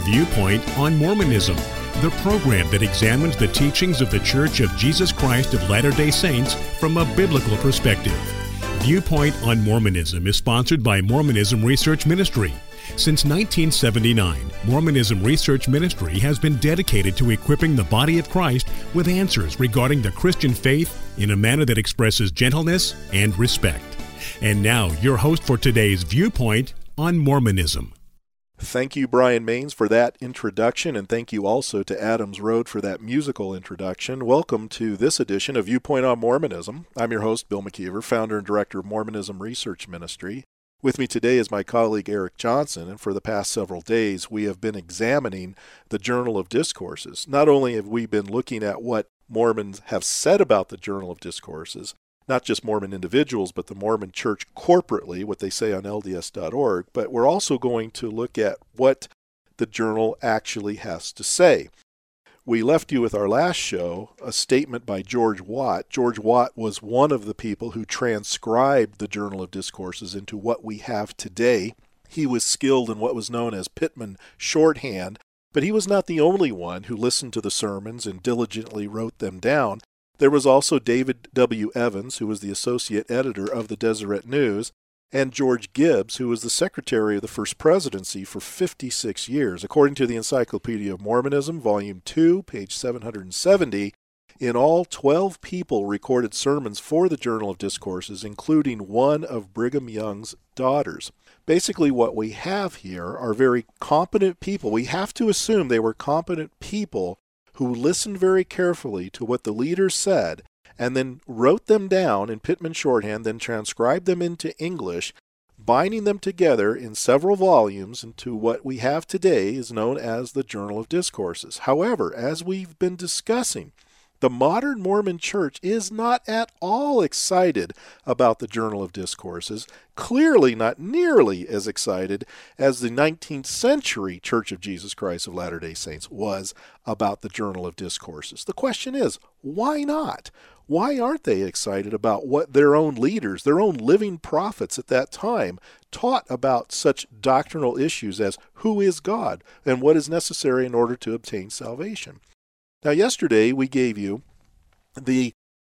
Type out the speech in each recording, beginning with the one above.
Viewpoint on Mormonism, the program that examines the teachings of the Church of Jesus Christ of Latter-day Saints from a biblical perspective. Viewpoint on Mormonism is sponsored by Mormonism Research Ministry. Since 1979, Mormonism Research Ministry has been dedicated to equipping the body of Christ with answers regarding the Christian faith in a manner that expresses gentleness and respect. And now, your host for today's Viewpoint on Mormonism. Thank you, Brian Maines, for that introduction, and thank you also to Adams Road for that musical introduction. Welcome to this edition of Viewpoint on Mormonism. I'm your host, Bill McKeever, founder and director of Mormonism Research Ministry. With me today is my colleague, Eric Johnson, and for the past several days, we have been examining the Journal of Discourses. Not only have we been looking at what Mormons have said about the Journal of Discourses, not just Mormon individuals, but the Mormon Church corporately, what they say on LDS.org, but we're also going to look at what the journal actually has to say. We left you with our last show a statement by George Watt. George Watt was one of the people who transcribed the Journal of Discourses into what we have today. He was skilled in what was known as Pitman shorthand, but he was not the only one who listened to the sermons and diligently wrote them down. There was also David W. Evans, who was the associate editor of the Deseret News, and George Gibbs, who was the secretary of the First Presidency for 56 years. According to the Encyclopedia of Mormonism, Volume 2, page 770, in all, 12 people recorded sermons for the Journal of Discourses, including one of Brigham Young's daughters. Basically, what we have here are very competent people. We have to assume they were competent people who listened very carefully to what the leaders said and then wrote them down in Pitman shorthand, then transcribed them into English, binding them together in several volumes into what we have today is known as the Journal of Discourses. However, as we've been discussing, the modern Mormon Church is not at all excited about the Journal of Discourses, clearly not nearly as excited as the 19th century Church of Jesus Christ of Latter-day Saints was about the Journal of Discourses. The question is, why not? Why aren't they excited about what their own leaders, their own living prophets at that time, taught about such doctrinal issues as who is God and what is necessary in order to obtain salvation? Now, yesterday we gave you the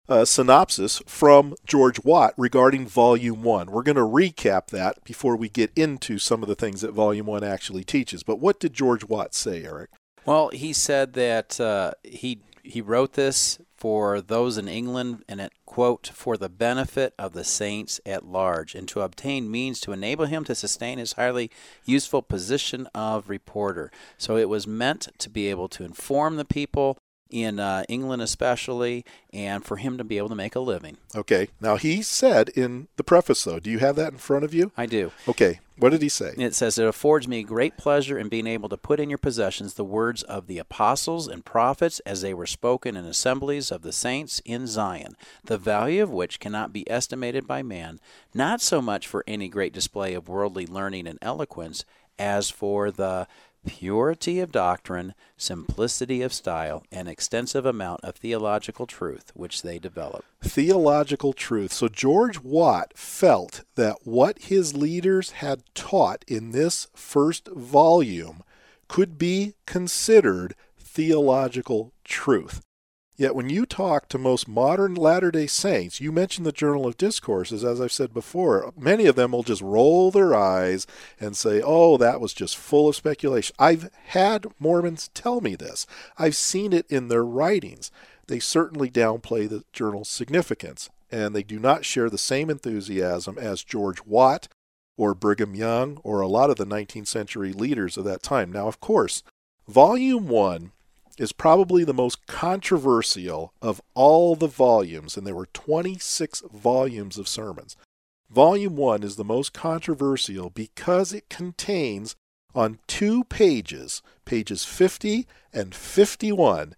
synopsis from George Watt regarding Volume 1. We're going to recap that before we get into some of the things that Volume 1 actually teaches. But what did George Watt say, Eric? Well, he said that he wrote this for those in England, and it, quote, for the benefit of the saints at large, and to obtain means to enable him to sustain his highly useful position of reporter. So it was meant to be able to inform the people in England especially, and for him to be able to make a living. Okay. Now, he said in the preface, though, do you have that in front of you? I do. Okay. What did he say? It says, it affords me great pleasure in being able to put in your possessions the words of the apostles and prophets as they were spoken in assemblies of the saints in Zion, the value of which cannot be estimated by man, not so much for any great display of worldly learning and eloquence, as for the purity of doctrine, simplicity of style, and extensive amount of theological truth which they develop. Theological truth. So George Watt felt that what his leaders had taught in this first volume could be considered theological truth. Yet when you talk to most modern Latter-day Saints, you mention the Journal of Discourses, as I've said before, many of them will just roll their eyes and say, oh, that was just full of speculation. I've had Mormons tell me this. I've seen it in their writings. They certainly downplay the journal's significance, and they do not share the same enthusiasm as George Watt or Brigham Young or a lot of the 19th century leaders of that time. Now, of course, Volume 1 is probably the most controversial of all the volumes, and there were 26 volumes of sermons. Volume 1 is the most controversial because it contains on 2 pages, pages 50 and 51,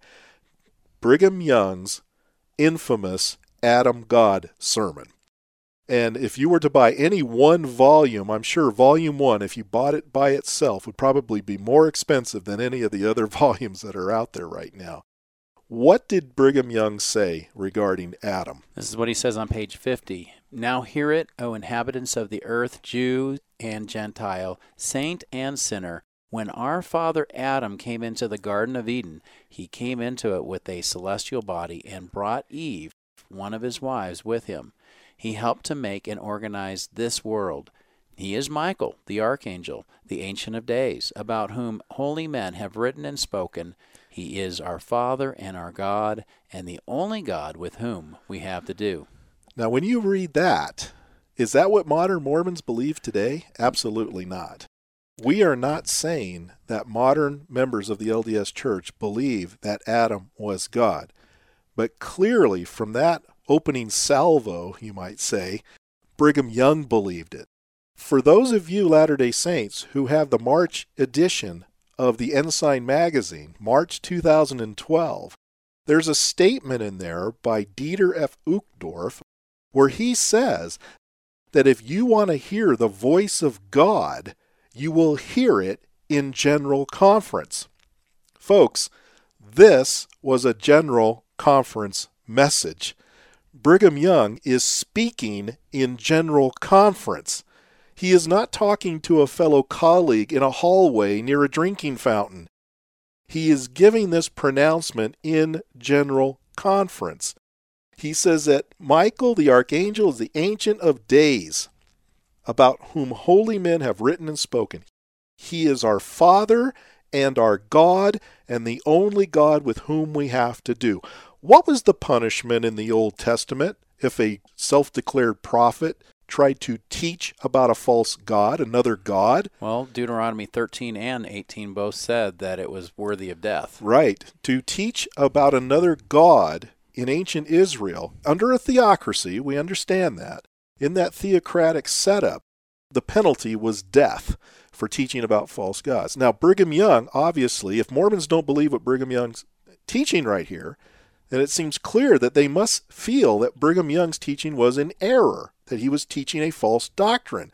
Brigham Young's infamous Adam God sermon. And if you were to buy any one volume, I'm sure Volume 1, if you bought it by itself, would probably be more expensive than any of the other volumes that are out there right now. What did Brigham Young say regarding Adam? This is what he says on page 50. Now hear it, O inhabitants of the earth, Jew and Gentile, saint and sinner. When our father Adam came into the Garden of Eden, he came into it with a celestial body and brought Eve, one of his wives, with him. He helped to make and organize this world. He is Michael, the archangel, the Ancient of Days, about whom holy men have written and spoken. He is our Father and our God, and the only God with whom we have to do. Now, when you read that, is that what modern Mormons believe today? Absolutely not. We are not saying that modern members of the LDS Church believe that Adam was God. But clearly, from that opening salvo, you might say, Brigham Young believed it. For those of you Latter-day Saints who have the March edition of the Ensign magazine, March 2012, there's a statement in there by Dieter F. Uchtdorf where he says that if you want to hear the voice of God, you will hear it in General Conference. Folks, this was a General Conference message. Brigham Young is speaking in General Conference. He is not talking to a fellow colleague in a hallway near a drinking fountain. He is giving this pronouncement in General Conference. He says that Michael the Archangel is the Ancient of Days, about whom holy men have written and spoken. He is our Father and our God, and the only God with whom we have to do. What was the punishment in the Old Testament if a self-declared prophet tried to teach about a false god, another god? Well, Deuteronomy 13 and 18 both said that it was worthy of death. Right. To teach about another god in ancient Israel, under a theocracy, we understand that. In that theocratic setup, the penalty was death for teaching about false gods. Now, Brigham Young, obviously, if Mormons don't believe what Brigham Young's teaching right here, then it seems clear that they must feel that Brigham Young's teaching was in error, that he was teaching a false doctrine.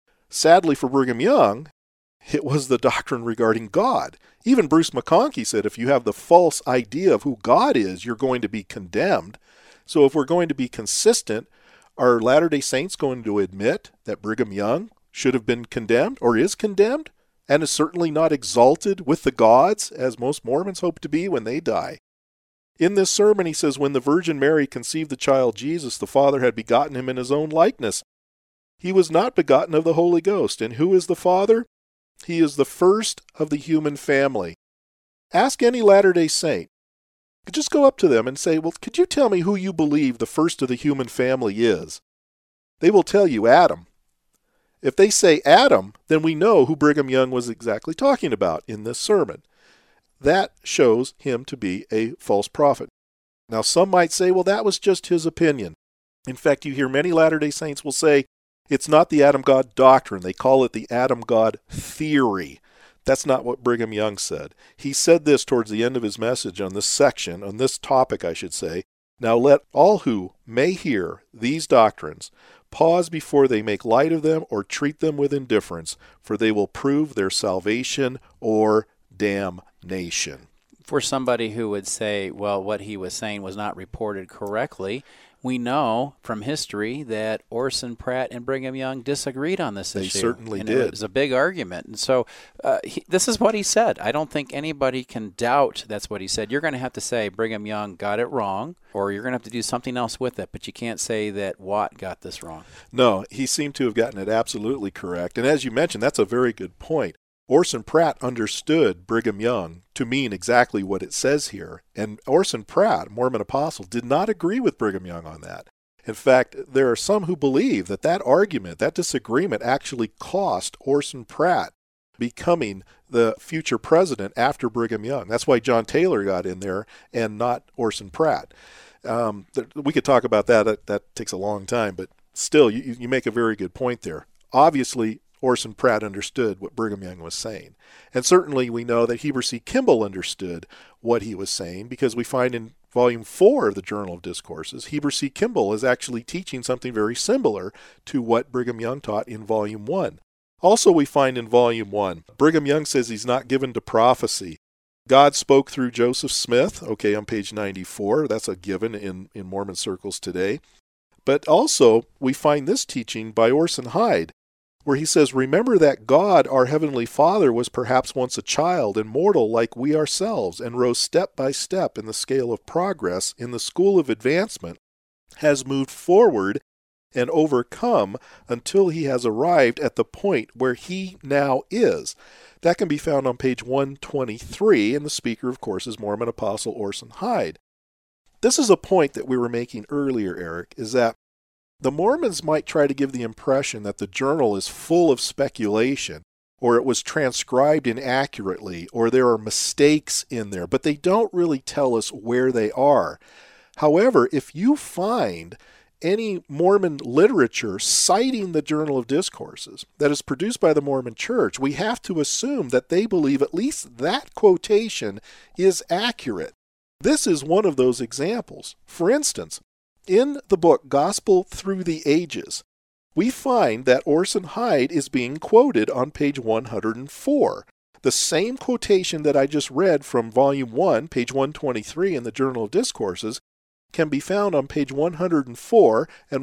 Sadly for Brigham Young, it was the doctrine regarding God. Even Bruce McConkie said if you have the false idea of who God is, you're going to be condemned. So if we're going to be consistent, are Latter-day Saints going to admit that Brigham Young should have been condemned or is condemned and is certainly not exalted with the gods as most Mormons hope to be when they die? In this sermon, he says, when the Virgin Mary conceived the child Jesus, the Father had begotten him in his own likeness. He was not begotten of the Holy Ghost. And who is the Father? He is the first of the human family. Ask any Latter-day Saint. Just go up to them and say, well, could you tell me who you believe the first of the human family is? They will tell you Adam. If they say Adam, then we know who Brigham Young was exactly talking about in this sermon. That shows him to be a false prophet. Now, some might say, well, that was just his opinion. In fact, you hear many Latter-day Saints will say, it's not the Adam God doctrine. They call it the Adam God theory. That's not what Brigham Young said. He said this towards the end of his message on this section, on this topic, I should say. Now let all who may hear these doctrines pause before they make light of them or treat them with indifference, for they will prove their salvation or damnation. For somebody who would say, well, what he was saying was not reported correctly, we know from history that Orson Pratt and Brigham Young disagreed on this issue. They certainly and did. It was a big argument. And so this is what he said. I don't think anybody can doubt that's what he said. You're going to have to say Brigham Young got it wrong, or you're going to have to do something else with it, but you can't say that Watt got this wrong. No, he seemed to have gotten it absolutely correct. And as you mentioned, that's a very good point. Orson Pratt understood Brigham Young to mean exactly what it says here. And Orson Pratt, Mormon apostle, did not agree with Brigham Young on that. In fact, there are some who believe that that argument, that disagreement, actually cost Orson Pratt becoming the future president after Brigham Young. That's why John Taylor got in there and not Orson Pratt. We could talk about that. That takes a long time, but still, you make a very good point there. Obviously, Orson Pratt understood what Brigham Young was saying. And certainly we know that Heber C. Kimball understood what he was saying, because we find in Volume 4 of the Journal of Discourses, Heber C. Kimball is actually teaching something very similar to what Brigham Young taught in Volume 1. Also, we find in Volume 1, Brigham Young says he's not given to prophecy. God spoke through Joseph Smith, okay, on page 94. That's a given in Mormon circles today. But also, we find this teaching by Orson Hyde, where he says, "Remember that God, our Heavenly Father, was perhaps once a child and mortal like we ourselves, and rose step by step in the scale of progress, in the school of advancement, has moved forward and overcome until he has arrived at the point where he now is." That can be found on page 123, and the speaker, of course, is Mormon Apostle Orson Hyde. This is a point that we were making earlier, Eric, is that the Mormons might try to give the impression that the journal is full of speculation, or it was transcribed inaccurately, or there are mistakes in there, but they don't really tell us where they are. However, if you find any Mormon literature citing the Journal of Discourses that is produced by the Mormon Church, we have to assume that they believe at least that quotation is accurate. This is one of those examples. For instance, in the book Gospel Through the Ages, we find that Orson Hyde is being quoted on page 104. The same quotation that I just read from Volume 1, page 123 in the Journal of Discourses, can be found on page 104 and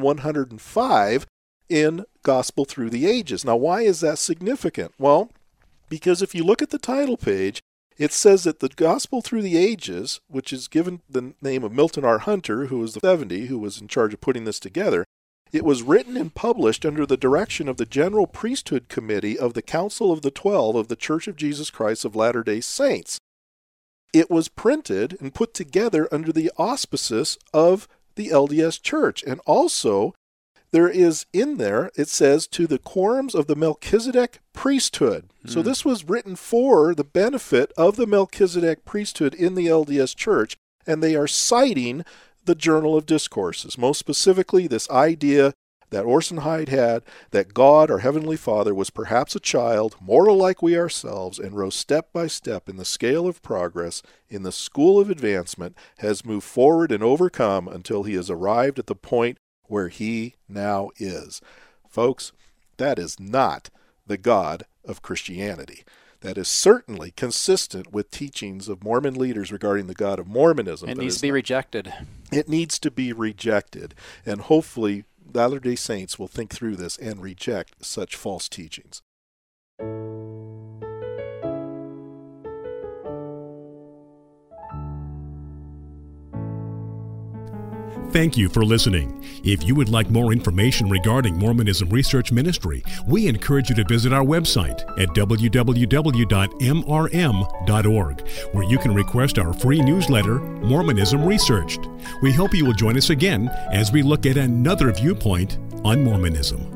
105 in Gospel Through the Ages. Now, why is that significant? Well, because if you look at the title page, it says that the Gospel Through the Ages, which is given the name of Milton R. Hunter, who was the 70, who was in charge of putting this together, it was written and published under the direction of the General Priesthood Committee of the Council of the 12 of the Church of Jesus Christ of Latter-day Saints. It was printed and put together under the auspices of the LDS Church. And also, there is in there, it says, to the quorums of the Melchizedek priesthood. So this was written for the benefit of the Melchizedek priesthood in the LDS Church, and they are citing the Journal of Discourses. Most specifically, this idea that Orson Hyde had, that God, our Heavenly Father, was perhaps a child, mortal like we ourselves, and rose step by step in the scale of progress, in the school of advancement, has moved forward and overcome until he has arrived at the point where he now is. Folks, that is not the God of Christianity. That is certainly consistent with teachings of Mormon leaders regarding the God of Mormonism. It needs to be rejected. It needs to be rejected. And hopefully Latter-day Saints will think through this and reject such false teachings. Thank you for listening. If you would like more information regarding Mormonism Research Ministry, we encourage you to visit our website at www.mrm.org, where you can request our free newsletter, Mormonism Researched. We hope you will join us again as we look at another viewpoint on Mormonism.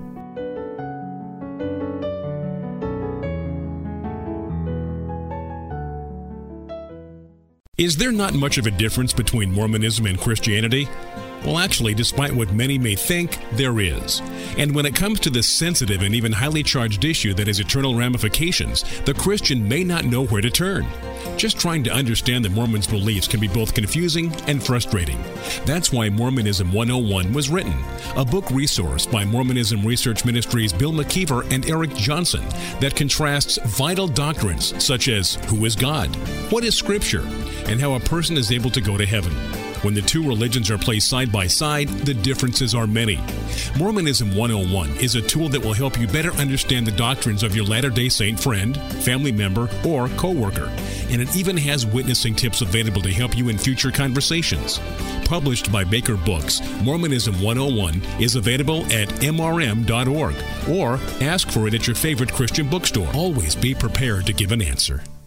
Is there not much of a difference between Mormonism and Christianity? Well, actually, despite what many may think, there is. And when it comes to this sensitive and even highly charged issue that has eternal ramifications, the Christian may not know where to turn. Just trying to understand the Mormons' beliefs can be both confusing and frustrating. That's why Mormonism 101 was written, a book resource by Mormonism Research Ministries' Bill McKeever and Eric Johnson that contrasts vital doctrines such as who is God, what is Scripture, and how a person is able to go to heaven. When the two religions are placed side by side, the differences are many. Mormonism 101 is a tool that will help you better understand the doctrines of your Latter-day Saint friend, family member, or co-worker. And it even has witnessing tips available to help you in future conversations. Published by Baker Books, Mormonism 101 is available at mrm.org or ask for it at your favorite Christian bookstore. Always be prepared to give an answer.